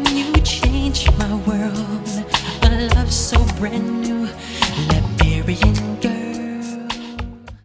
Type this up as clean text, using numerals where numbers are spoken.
you changed my world. A love so brand new.